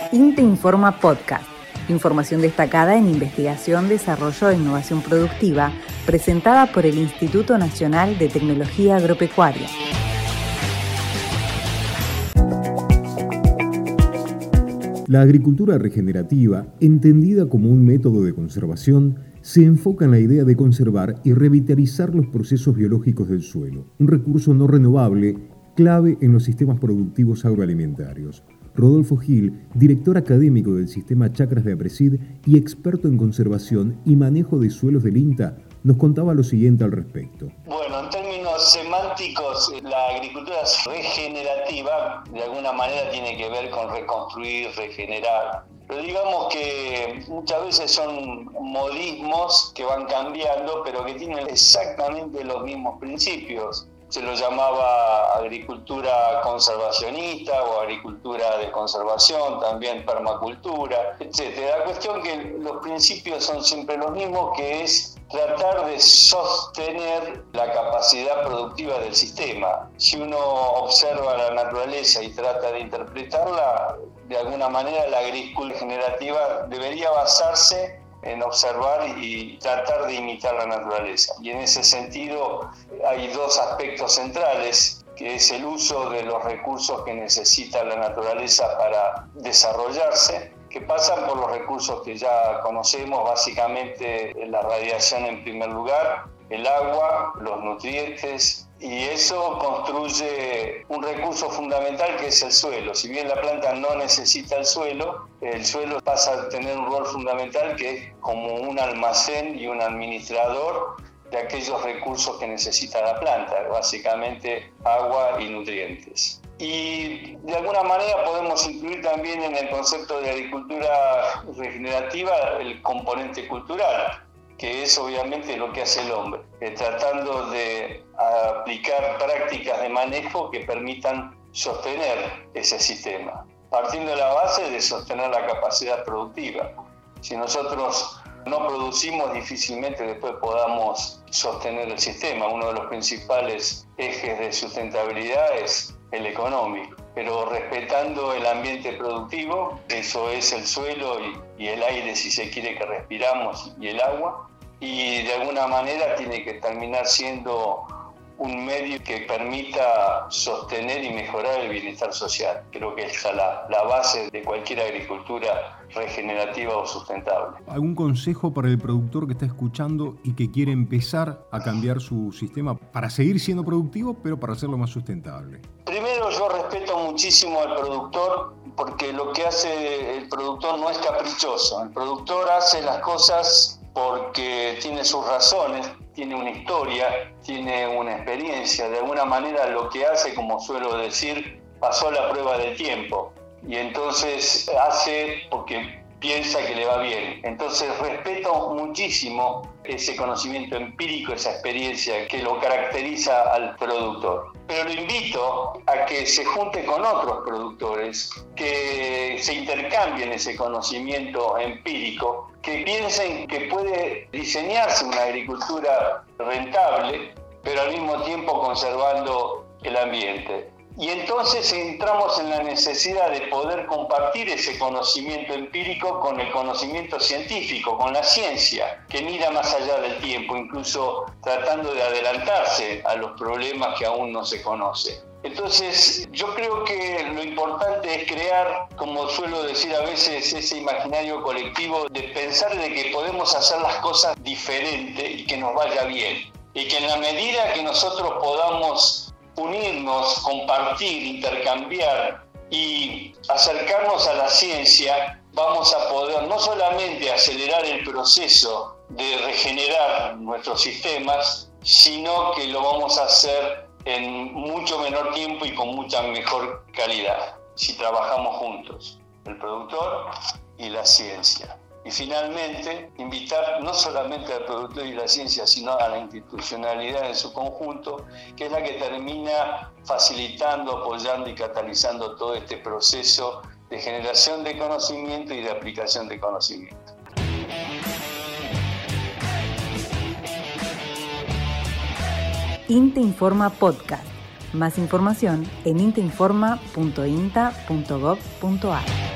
INTE Informa Podcast. Información destacada en investigación, desarrollo e innovación productiva, presentada por el Instituto Nacional de Tecnología Agropecuaria. La agricultura regenerativa, entendida como un método de conservación, se enfoca en la idea de conservar y revitalizar los procesos biológicos del suelo, un recurso no renovable clave en los sistemas productivos agroalimentarios. Rodolfo Gil, director académico del Sistema Chacras de APRESID y experto en conservación y manejo de suelos del INTA, nos contaba lo siguiente al respecto. Bueno, en términos semánticos, la agricultura regenerativa de alguna manera tiene que ver con reconstruir, regenerar. Pero digamos que muchas veces son modismos que van cambiando, pero que tienen exactamente los mismos principios. Se lo llamaba agricultura conservacionista o agricultura de conservación, también permacultura, etc. La cuestión es que los principios son siempre los mismos, que es tratar de sostener la capacidad productiva del sistema. Si uno observa la naturaleza y trata de interpretarla, de alguna manera la agricultura regenerativa debería basarse en observar y tratar de imitar la naturaleza. Y en ese sentido hay dos aspectos centrales, que es el uso de los recursos que necesita la naturaleza para desarrollarse, que pasan por los recursos que ya conocemos, básicamente la radiación en primer lugar, el agua, los nutrientes, y eso construye un recurso fundamental que es el suelo. Si bien la planta no necesita el suelo pasa a tener un rol fundamental que es como un almacén y un administrador de aquellos recursos que necesita la planta, básicamente agua y nutrientes. Y de alguna manera podemos incluir también en el concepto de agricultura regenerativa el componente cultural, que es obviamente lo que hace el hombre, tratando de aplicar prácticas de manejo que permitan sostener ese sistema, partiendo de la base de sostener la capacidad productiva. Si nosotros no producimos, difícilmente después podamos sostener el sistema. Uno de los principales ejes de sustentabilidad es el económico, pero respetando el ambiente productivo, eso es el suelo y el aire, si se quiere, que respiramos, y el agua, y de alguna manera tiene que terminar siendo un medio que permita sostener y mejorar el bienestar social. Creo que esa es la base de cualquier agricultura regenerativa o sustentable. ¿Algún consejo para el productor que está escuchando y que quiere empezar a cambiar su sistema para seguir siendo productivo, pero para hacerlo más sustentable? Primero, yo respeto muchísimo al productor, porque lo que hace el productor no es caprichoso. El productor hace las cosas porque tiene sus razones, tiene una historia, tiene una experiencia. De alguna manera lo que hace, como suelo decir, pasó la prueba del tiempo. Y entonces hace porque piensa que le va bien. Entonces respeto muchísimo ese conocimiento empírico, esa experiencia que lo caracteriza al productor. Pero lo invito a que se junte con otros productores, que se intercambien ese conocimiento empírico, que piensen que puede diseñarse una agricultura rentable, pero al mismo tiempo conservando el ambiente. Y entonces entramos en la necesidad de poder compartir ese conocimiento empírico con el conocimiento científico, con la ciencia, que mira más allá del tiempo, incluso tratando de adelantarse a los problemas que aún no se conocen. Entonces, yo creo que lo importante es crear, como suelo decir a veces, ese imaginario colectivo de pensar de que podemos hacer las cosas diferente y que nos vaya bien. Y que en la medida que nosotros podamos unirnos, compartir, intercambiar y acercarnos a la ciencia, vamos a poder no solamente acelerar el proceso de regenerar nuestros sistemas, sino que lo vamos a hacer en mucho menor tiempo y con mucha mejor calidad, si trabajamos juntos, el productor y la ciencia. Y finalmente, invitar no solamente al productor y la ciencia, sino a la institucionalidad en su conjunto, que es la que termina facilitando, apoyando y catalizando todo este proceso de generación de conocimiento y de aplicación de conocimiento. INTE Informa Podcast. Más información en inteinforma.inta.gov.ar.